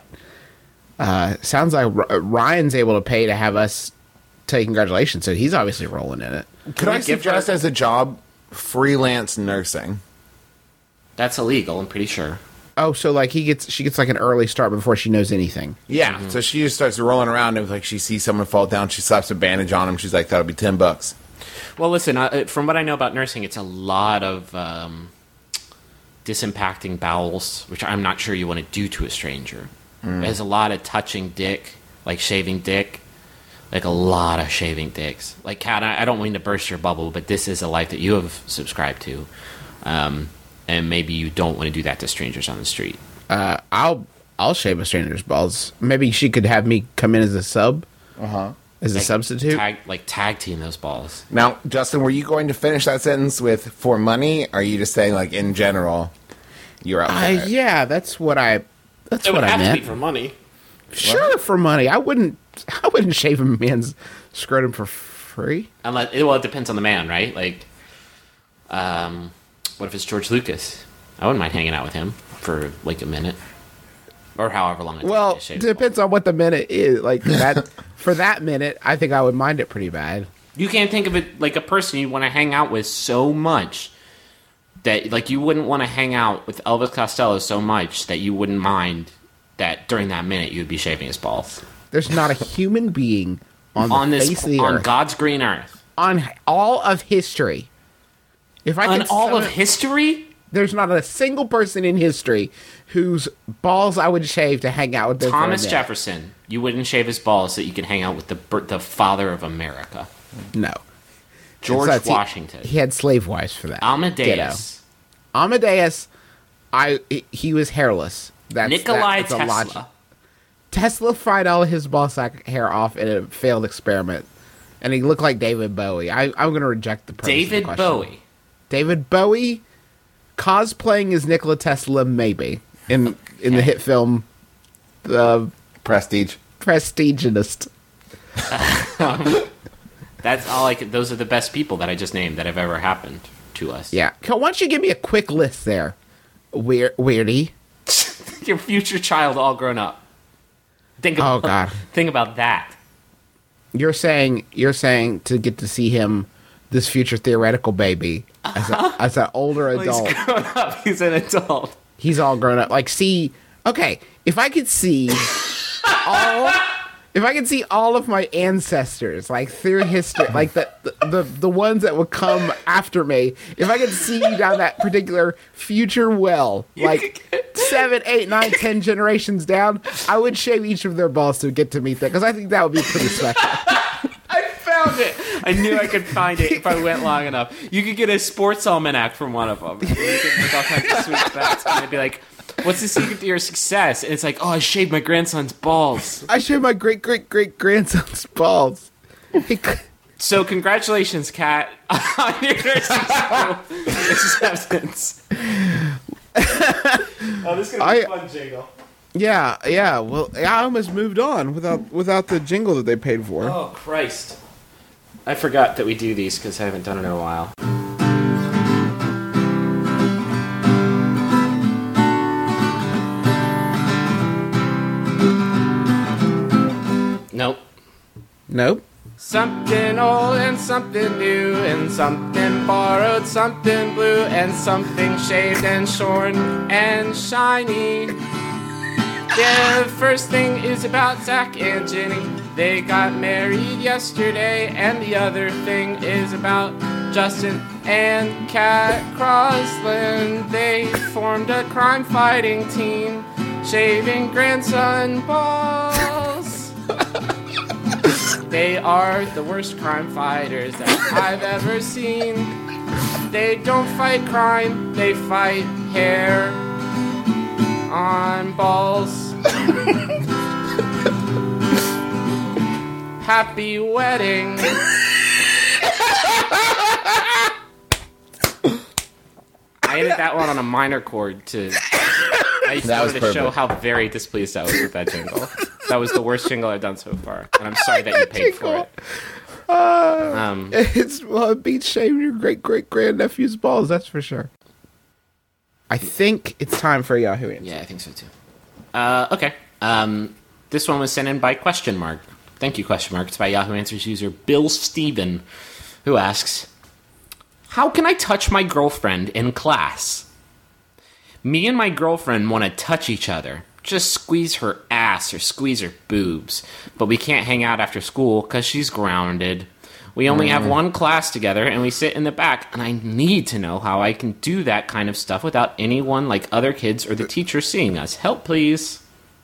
sounds like Ryan's able to pay to have us say congratulations, so he's obviously rolling in it. Could we I give suggest her- as a job freelance nursing? That's illegal, I'm pretty sure. Oh, so like she gets like an early start before she knows anything. Yeah. Mm-hmm. So she just starts rolling around and like she sees someone fall down, she slaps a bandage on him. She's like, "That'll be $10." Well, listen, from what I know about nursing, it's a lot of disimpacting bowels, which I'm not sure you want to do to a stranger. There's a lot of touching dick, like shaving dick, like a lot of shaving dicks. Like, Kat, I don't mean to burst your bubble, but this is a life that you have subscribed to. And maybe you don't want to do that to strangers on the street. I'll shave a stranger's balls. Maybe she could have me come in as a sub. As a substitute. Tag team those balls. Now, Justin, were you going to finish that sentence with "for money"? Or are you just saying like in general, you're up for it? Yeah, that's what I meant. for money. Sure, for money. I wouldn't shave a man's scrotum for free. Unless, well, it depends on the man, right? Like, what if it's George Lucas? I wouldn't mind hanging out with him for like a minute, or however long it takes Well, to shave. depends on what the minute is. Like that for that minute, I think I would mind it pretty bad. You can't think of it like a person you want to hang out with so much that, like, you wouldn't want to hang out with Elvis Costello so much that you wouldn't mind that during that minute you would be shaving his balls There's not a human being on the face of the on earth, God's green earth, on all of history. If I on could all sum of it- history. there's not a single person in history whose balls I would shave to hang out with them for a Thomas minute. Jefferson, you wouldn't shave his balls so that you could hang out with the father of America. No. George Besides, Washington. He had slave wives for that. Amadeus. Ditto. Amadeus, he was hairless. Nikolai that's a Tesla. logic. Tesla fried all his ball sack hair off in a failed experiment, and he looked like David Bowie. I'm going to reject the premise of the David question. Bowie. David Bowie cosplaying as Nikola Tesla, maybe in the hit film, The Prestige. Prestigianist. That's all I could. Those are the best people that I just named that have ever happened to us. Yeah. Why don't you give me a quick list there, Weirdy? Your future child all grown up. Think Oh, about, God. Think about that. You're saying to get to see him, this future theoretical baby, as an older adult. He's grown up. He's an adult. He's all grown up. Like, see, okay, if I could see all of my ancestors, like through history, like the ones that would come after me, if I could see down that particular future well, like 7, 8, 9, 10 generations down, I would shave each of their balls to get to meet them, because I think that would be pretty special. I found it. I knew I could find it if I went long enough. You could get a sports almanac from one of them. You could make all kinds of sweet facts, and they'd be like, "What's the secret to your success?" And it's like, "Oh, I shaved my grandson's balls." I shaved my great-great-great-grandson's balls. So congratulations, Kat, on your nursing school acceptance. Oh, this is gonna be a fun jingle. Yeah. Well, I almost moved on without the jingle that they paid for. Oh, Christ. I forgot that we do these because I haven't done it in a while. Nope. Something old and something new, and something borrowed, something blue, and something shaved and shorn and shiny. The first thing is about Zach and Jenny. They got married yesterday, and the other thing is about Justin and Kat Crosland. They formed a crime-fighting team, shaving grandson balls. They are the worst crime fighters that I've ever seen. They don't fight crime, they fight hair on balls. Happy wedding. I ended that one on a minor chord to. I just wanted to show how very displeased I was with that jingle. That was the worst jingle I've done so far, and I'm sorry that you paid for it. It beats shaving your great-great-grandnephew's balls, that's for sure. I think it's time for Yahoo Answers. Yeah, I think so too. Okay. This one was sent in by question mark. Thank you, question mark. It's by Yahoo Answers user Bill Steven, who asks, "How can I touch my girlfriend in class? Me and my girlfriend want to touch each other. Just squeeze her ass or squeeze her boobs. But we can't hang out after school because she's grounded. We only have one class together and we sit in the back, and I need to know how I can do that kind of stuff without anyone like other kids or the teacher seeing us. Help, please."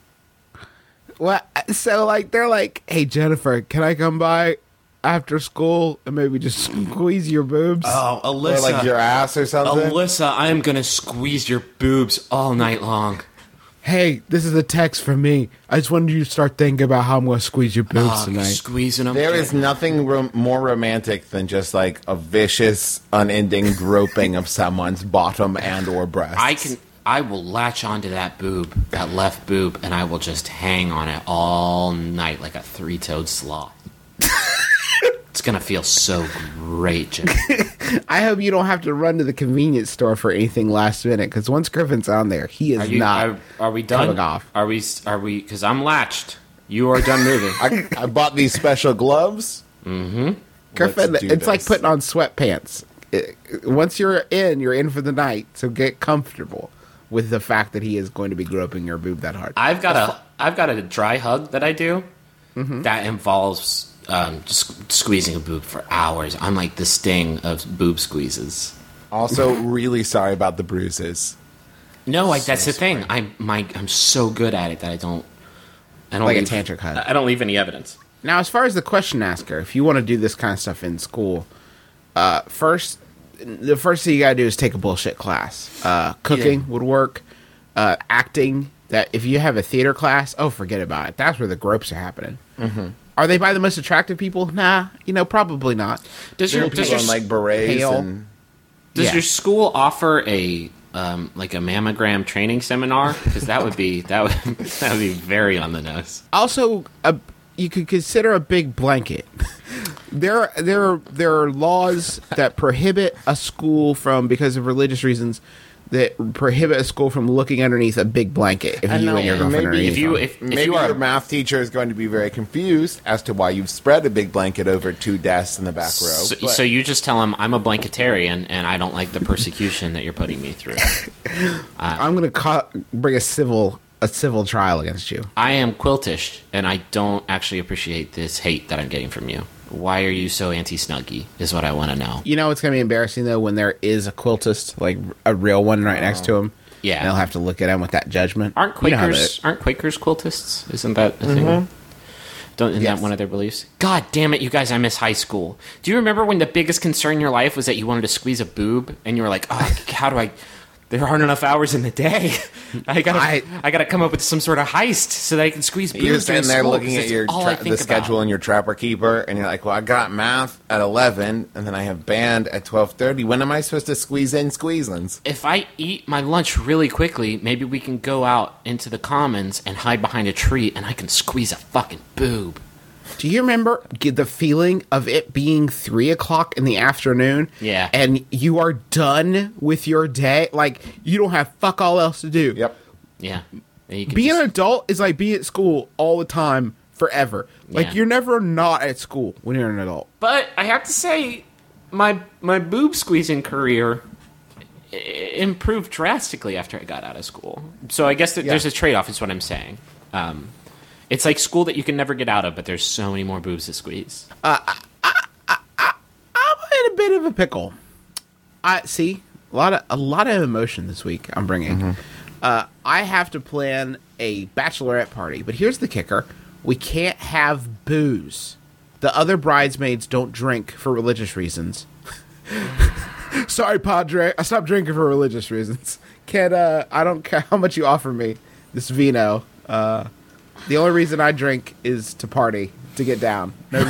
Well, so, like, they're like, "Hey, Jennifer, can I come by after school and maybe just squeeze your boobs?" Oh, Alyssa. Or like your ass or something. Alyssa, I am going to squeeze your boobs all night long. "Hey, this is a text from me. I just wanted you to start thinking about how I'm going to squeeze your boobs Oh, tonight." squeezing them. There is nothing more romantic than just like a vicious, unending groping of someone's bottom and or breasts. I will latch onto that boob, that left boob, and I will just hang on it all night like a three-toed sloth. It's gonna feel so great, Jim. I hope you don't have to run to the convenience store for anything last minute, because once Griffin's on there, he is Are we done? coming off. Are we? Because I'm latched. You are done moving. I bought these special gloves. Griffin, Let's do it's like this. putting on sweatpants. Once you're in for the night, so get comfortable with the fact that he is going to be groping your boob that hard. I've got a dry hug that I do that involves just squeezing a boob for hours. I'm like the Sting of boob squeezes. Also, really sorry about the bruises. No, that's the thing. I'm so good at it that I don't Like a leave, tantric hug. I don't leave any evidence. Now, as far as the question asker, if you want to do this kind of stuff in school, the first thing you gotta do is take a bullshit class. Cooking would work. Acting. That if you have a theater class, forget about it. That's where the gropes are happening. Mm-hmm. Are they by the most attractive people? Nah, probably not. Does People in like berets Pale. and Does your school offer a like a mammogram training seminar? Because that would be very on the nose. Also, you could consider a big blanket. There are laws that prohibit a school from, because of religious reasons, that prohibit a school from looking underneath a big blanket if you and your girlfriend are maybe underneath if them. Maybe you are your math teacher is going to be very confused as to why you've spread a big blanket over 2 desks in the back row. so you just tell him I'm a blanketarian and I don't like the persecution that you're putting me through. I'm going to bring a civil trial against you. I am quiltish and I don't actually appreciate this hate that I'm getting from you. Why are you so anti-Snuggie is what I want to know. You know it's going to be embarrassing, though, when there is a quiltist, like a real one right next to him. Yeah. And they'll have to look at him with that judgment. Aren't You know how Quakers quiltists? Isn't that a thing? Isn't Yes. that one of their beliefs? God damn it, you guys, I miss high school. Do you remember when the biggest concern in your life was that you wanted to squeeze a boob and you were like, oh, how do I... There aren't enough hours in the day. I gotta come up with some sort of heist so that I can squeeze boobs. You're sitting there school, looking 'cause at it's your all I the think schedule about. in your Trapper Keeper, and you're like, well, I got math at 11, and then I have band at 12:30. When am I supposed to squeeze in squeezlins? If I eat my lunch really quickly, maybe we can go out into the commons and hide behind a tree and I can squeeze a fucking boob. Do you remember the feeling of it being 3 o'clock in the afternoon? Yeah. And you are done with your day? Like, you don't have fuck all else to do. Yep. Yeah. And you can Being just- an adult is like being at school all the time, forever. Like, Yeah. you're never not at school when you're an adult. But I have to say, my boob squeezing career improved drastically after I got out of school. So I guess there's a trade-off, is what I'm saying. It's like school that you can never get out of, but there's so many more boobs to squeeze. I'm in a bit of a pickle. I see a lot of emotion this week. I'm bringing. I have to plan a bachelorette party, but here's the kicker: we can't have booze. The other bridesmaids don't drink for religious reasons. Sorry, Padre. I stopped drinking for religious reasons. I don't care how much you offer me this vino. The only reason I drink is to party, to get down. No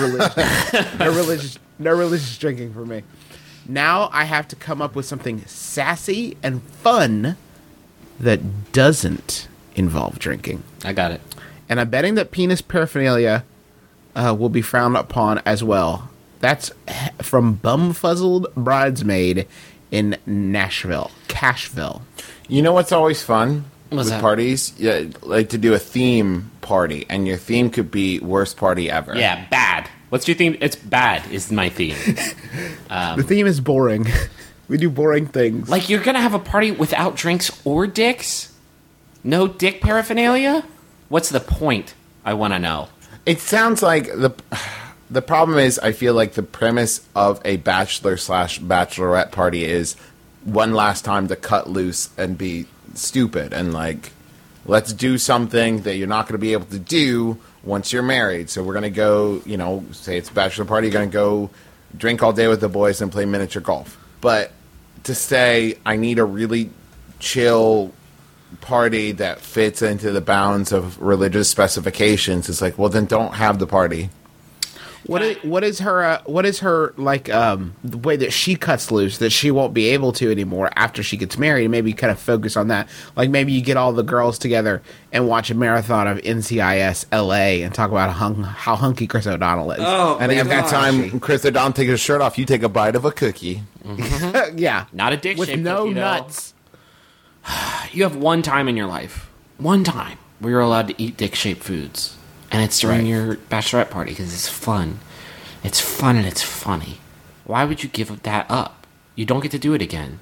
religious drinking for me. Now I have to come up with something sassy and fun that doesn't involve drinking. I got it. And I'm betting that penis paraphernalia will be frowned upon as well. That's from Bumfuzzled Bridesmaid in Cashville. You know what's always fun What's with that? parties? Yeah, like to do a theme party, and your theme could be worst party ever. Yeah, bad. What's your theme? It's bad is my theme. The theme is boring. We do boring things. Like, you're gonna have a party without drinks or dicks? No dick paraphernalia? What's the point? I want to know. It sounds like the problem is, I feel like the premise of a bachelor/bachelorette party is one last time to cut loose and be stupid, and like, let's do something that you're not going to be able to do once you're married. So we're going to go, say it's a bachelor party, you're going to go drink all day with the boys and play miniature golf. But to say I need a really chill party that fits into the bounds of religious specifications, is like, well, then don't have the party. What is her like the way that she cuts loose that she won't be able to anymore after she gets married, and maybe kind of focus on that. Like, maybe you get all the girls together and watch a marathon of NCIS LA and talk about how hunky Chris O'Donnell is. Oh, and And every time Chris O'Donnell takes his shirt off, you take a bite of a cookie. yeah, Not a dick with shaped no cookie, though. nuts. You have one time in your life, one time, where you're allowed to eat dick-shaped foods. And it's during your bachelorette party, because it's fun. It's fun and it's funny. Why would you give that up? You don't get to do it again.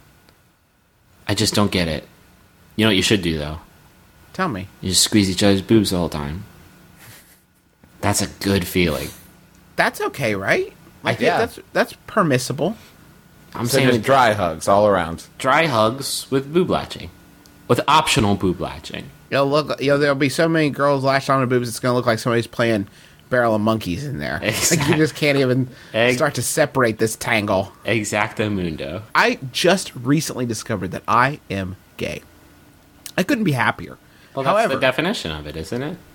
I just don't get it. You know what you should do, though? Tell me. You just squeeze each other's boobs the whole time. That's a good feeling. That's okay, right? I think yeah. that's permissible. I'm So saying just dry hugs all around. dry hugs with boob latching. With optional boob latching. There'll be so many girls lashed on their boobs, it's gonna look like somebody's playing Barrel of Monkeys in there. Like, you just can't even start to separate this tangle. Exactamundo. I just recently discovered that I am gay. I couldn't be happier. Well, that's However, the definition of it, isn't it?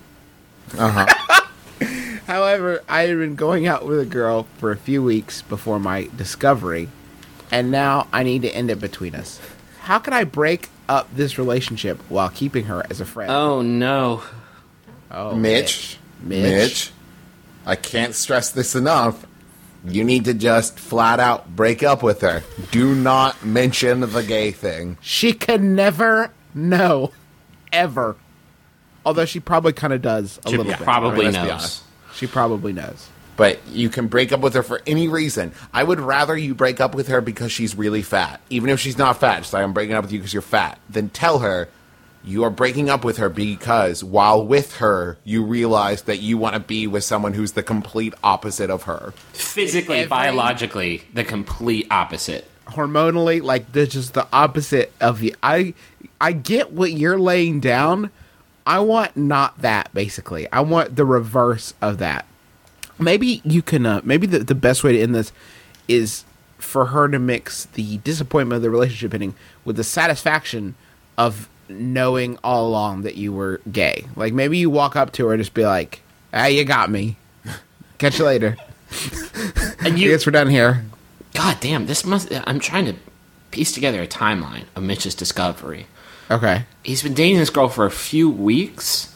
However, I had been going out with a girl for a few weeks before my discovery, and now I need to end it between us. How can I break up this relationship while keeping her as a friend? Oh, no. Oh, Mitch. I can't stress this enough. You need to just flat out break up with her. Do not mention the gay thing. She can never know. Ever. Although she probably kind of does a She little bit. probably let's be knows. honest. She probably knows. But you can break up with her for any reason. I would rather you break up with her because she's really fat. Even if she's not fat, just like, I'm breaking up with you because you're fat. Then tell her you are breaking up with her because while with her, you realize that you want to be with someone who's the complete opposite of her. Physically, Every- biologically, the complete opposite. Hormonally, like, they're just the opposite of you. I get what you're laying down. I want not that, basically. I want the reverse of that. Maybe you can, maybe the best way to end this is for her to mix the disappointment of the relationship ending with the satisfaction of knowing all along that you were gay. Like, maybe you walk up to her and just be like, you got me. Catch you later. And I you, guess we're done here. God damn, this must. I'm trying to piece together a timeline of Mitch's discovery. Okay. He's been dating this girl for a few weeks.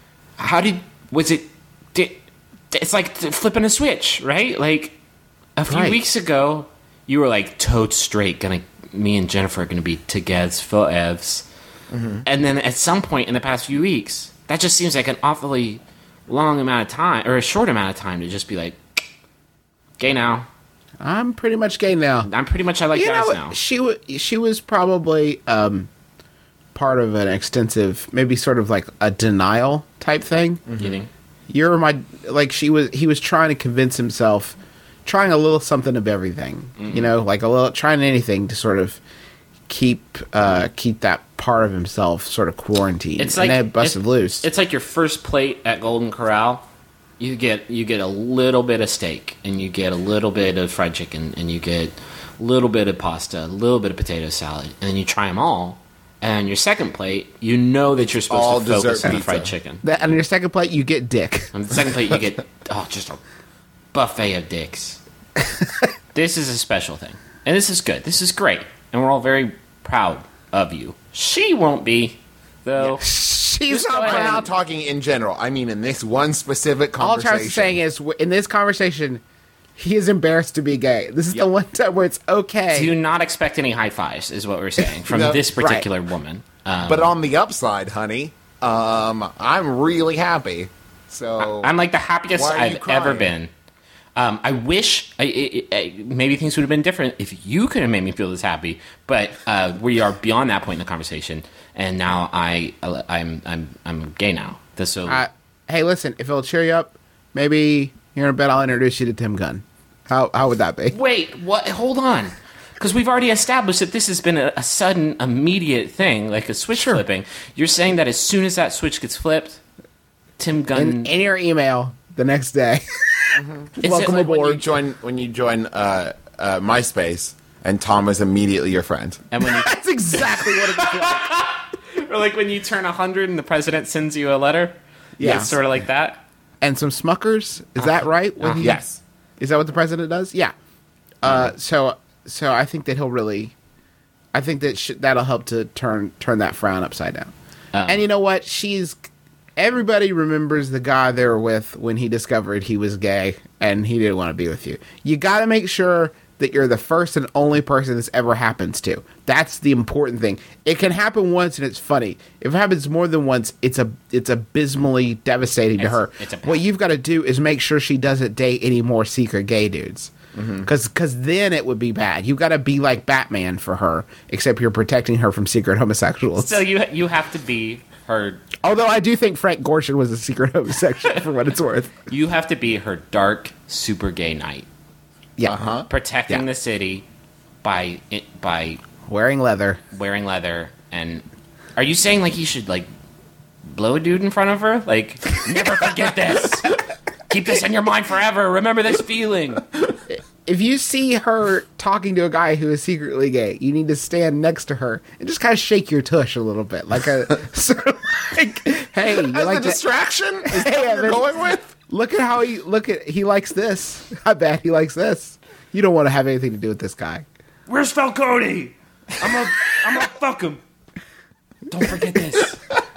It's like flipping a switch, right? Like a few Right. weeks ago, you were like toad straight. Me and Jennifer are gonna be together forever. And then at some point in the past few weeks, that just seems like an awfully long amount of time, or a short amount of time to just be like, gay now. I'm pretty much gay now. I'm pretty much I like You guys know, now. she was probably part of an extensive, maybe sort of like a denial type thing. You think? You're my like he was trying to convince himself, trying a little something of everything. You know, like a little trying anything to sort of keep that part of himself sort of quarantined. It's and like then busted loose. It's like your first plate at Golden Corral. You get a little bit of steak, and you get a little bit of fried chicken, and you get a little bit of pasta, a little bit of potato salad, and then you try them all. And your second plate, you know that you're supposed All to focus dessert on the pizza. fried chicken. And on your second plate, you get dick. On the second plate, you get just a buffet of dicks. This is a special thing, and this is good. This is great, and we're all very proud of you. She won't be, though. She's Just go not ahead. I'm proud. not talking in general. I mean in this one specific All conversation. Travis is saying is, in this conversation, he is embarrassed to be gay. This is the one time where it's okay. Do not expect any high fives, is what we're saying from No, this particular woman. But on the upside, honey, I'm really happy. So I'm like the happiest Why are you I've ever crying? been. I wish maybe things would have been different if you could have made me feel this happy. But we are beyond that point in the conversation, and now I'm gay now. So Hey, listen, if it'll cheer you up, maybe here in a bit I'll introduce you to Tim Gunn. How would that be? wait, what? Hold on, because we've already established that this has been a sudden, immediate thing, like a switch flipping. You're saying that as soon as that switch gets flipped, Tim Gunn. In your email the next day. Is Welcome it like aboard. when you join MySpace, and Tom is immediately your friend. and when you, That's exactly what it's like. or like when you turn 100 and the president sends you a letter. Yeah. It's sort of like that. And some Smuckers. Is that right? When he- Yes. Is that what the president does? Yeah. So I think that he'll really, I think that that'll help to turn that frown upside down. And you know what? Everybody remembers the guy they were with when he discovered he was gay and he didn't want to be with you. You got to make sure that you're the first and only person this ever happens to. That's the important thing. It can happen once and it's funny. If it happens more than once, it's abysmally devastating to her. it's a What you've got to do is make sure she doesn't date any more secret gay dudes. Because then it would be bad. You've got to be like Batman for her, except you're protecting her from secret homosexuals. So you have to be her. Although I do think Frank Gorshin was a secret homosexual for what it's worth. You have to be her dark, super gay knight, Yeah. protecting Yeah. the city by Wearing leather. wearing leather. And are you saying like he should like blow a dude in front of her? Like never forget this. Keep this in your mind forever. Remember this feeling. If you see her talking to a guy who is secretly gay, you need to stand next to her and just kind of shake your tush a little bit, like a sort of like, "Hey, you As like a to- distraction? Is Hey, that what you're Evan. going with? Look at how he likes this. I bet he likes this. You don't want to have anything to do with this guy." Where's Falcone? I'm gonna fuck him. Don't forget this.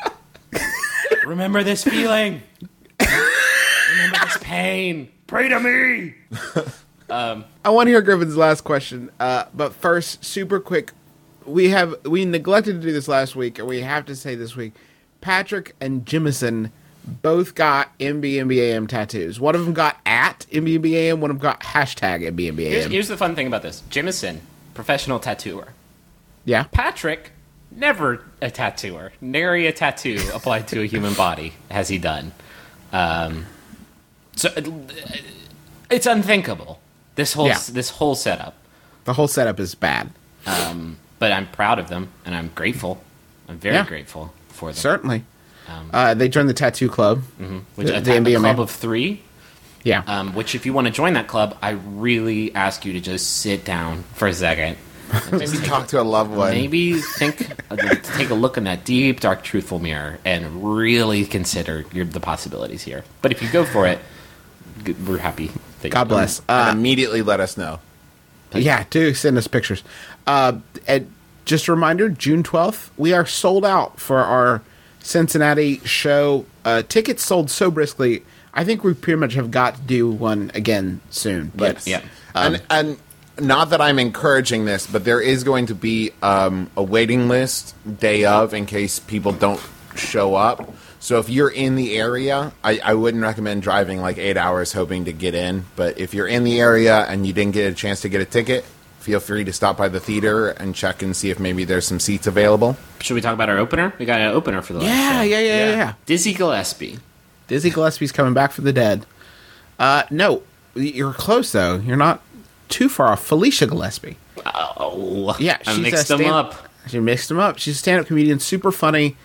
Remember this feeling. Remember this pain. Pray to me. I want to hear Griffin's last question. But first, super quick, we neglected to do this last week, and we have to say this week, Patrick and Jimison both got MBMBAM tattoos. One of them got at MBMBAM, one of them got hashtag MBMBAM. Here's the fun thing about this. Jimison, professional tattooer. Yeah. Patrick, never a tattooer. Nary a tattoo applied to a human body has he done. So it's unthinkable. This whole setup. The whole setup is bad. But I'm proud of them, and I'm grateful. I'm very grateful for them. Certainly. They joined the tattoo club. Which the a MBMA. club of 3. Yeah. Which, if you want to join that club, I really ask you to just sit down for a second. Maybe talk to a loved one. Maybe take a look in that deep, dark, truthful mirror and really consider the possibilities here. But if you go for it, we're happy. That God bless. And immediately let us know. Yeah, do send us pictures. And just a reminder, June 12th, we are sold out for our Cincinnati show. Tickets sold so briskly, I think we pretty much have got to do one again soon. But Yeah. And not that I'm encouraging this, but there is going to be a waiting list day of in case people don't show up. So if you're in the area, I wouldn't recommend driving like 8 hours hoping to get in. But if you're in the area and you didn't get a chance to get a ticket, feel free to stop by the theater and check and see if maybe there's some seats available. Should we talk about our opener? We got an opener for the last show. Yeah. Dizzy Gillespie. Dizzy Gillespie's coming back from the dead. No, you're close, though. You're not too far off. Felicia Gillespie. Oh, Yeah, I mixed them up. She mixed them up. She's a stand-up comedian, super funny.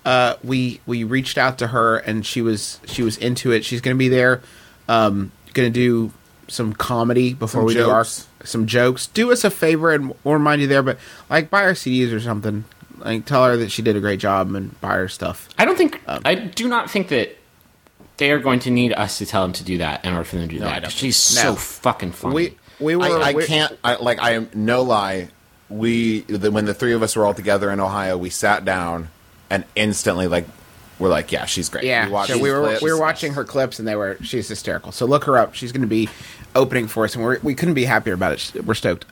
We reached out to her, and she was into it. She's going to be there. Going to do some comedy before Some we jokes. do some jokes. Do us a favor, and we'll remind you there. But like, buy her CDs or something. Like, tell her that she did a great job, and buy her stuff. I do not think that they are going to need us to tell them to do that in order for them to do I that. don't. She's so fucking funny. We were. I can't. I am no lie. When the three of us were all together in Ohio, we sat down and instantly we're like, yeah, she's great. Yeah, watched so we these were clips. watching her clips, and she's hysterical. So look her up. She's going to be opening for us, and we couldn't be happier about it. We're stoked.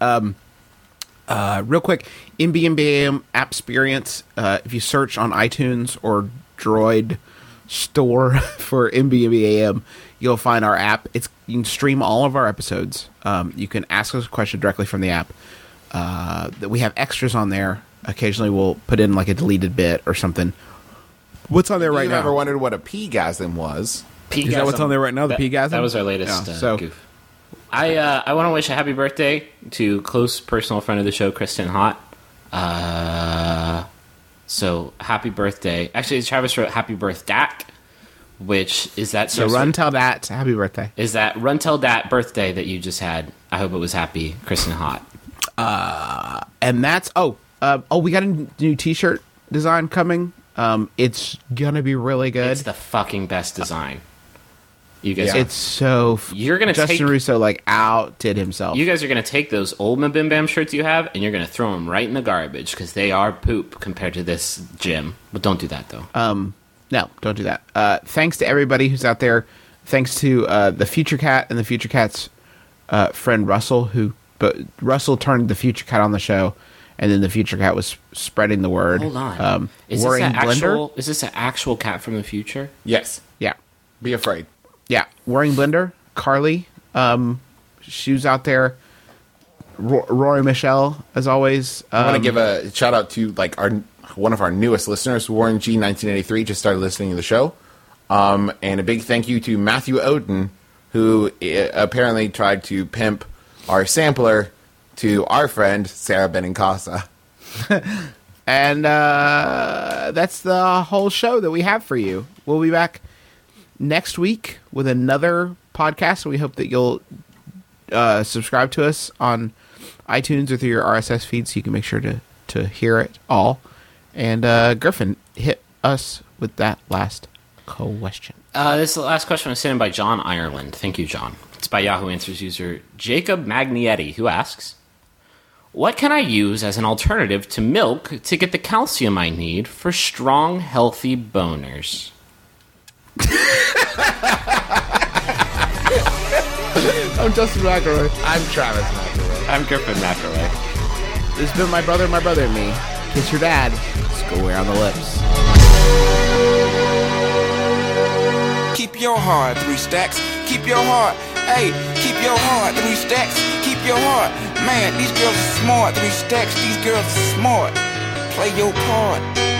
Real quick, MBMBAM app experience. If you search on iTunes or Droid Store for MBMBAM, you'll find our app. You can stream all of our episodes. You can ask us a question directly from the app. That we have extras on there. Occasionally, we'll put in like a deleted bit or something. What's on there right You've now? ever wondered what a P-gasm was? Is that what's on there right now? The P-gasm? That was our latest Yeah, so- goof. I want to wish a happy birthday to close personal friend of the show, Kristen Hott. So happy birthday. Actually, Travis wrote happy birthday, which is that So run tell that happy birthday. is that run tell that birthday that you just had. I hope it was happy, Kristen Hott. And that's we got a new T-shirt design coming. It's gonna be really good. It's the fucking best design. You guys, It's so. You're gonna Justin take- Russo outdid himself. you guys are gonna take those old Mabim Bam shirts you have, and you're gonna throw them right in the garbage because they are poop compared to this gym. But don't do that though. No, don't do that. Thanks to everybody who's out there. Thanks to the Future Cat and the Future Cat's friend Russell, but Russell turned the Future Cat on the show, and then the Future Cat was spreading the word. Hold on. Is Worrying Blender? Is this an actual cat from the future? Yes. Yeah, Be afraid. yeah. Worrying Blender, Carly. She was out there. Rory Michelle, as always. I want to give a shout out to one of our newest listeners, Warren G 1983, just started listening to the show, and a big thank you to Matthew Oden, who apparently tried to pimp our sampler to our friend Sarah Benincasa. And that's the whole show that we have for you. We'll be back next week with another podcast. We hope that you'll subscribe to us on iTunes or through your RSS feed so you can make sure to hear it all. And Griffin, hit us with that last question. This is the last question was sent in by John Ireland. Thank you, John. It's by Yahoo Answers user Jacob Magnietti, who asks, what can I use as an alternative to milk to get the calcium I need for strong, healthy boners? I'm Justin McElroy. I'm Travis McElroy. I'm Griffin McElroy. This has been my brother and me. Kiss your dad. Square on the lips. Keep your heart, 3 stacks. Keep your heart. Hey, keep your heart, 3 stacks. Keep your heart. Man, these girls are smart, 3 stacks. These girls are smart. Play your part.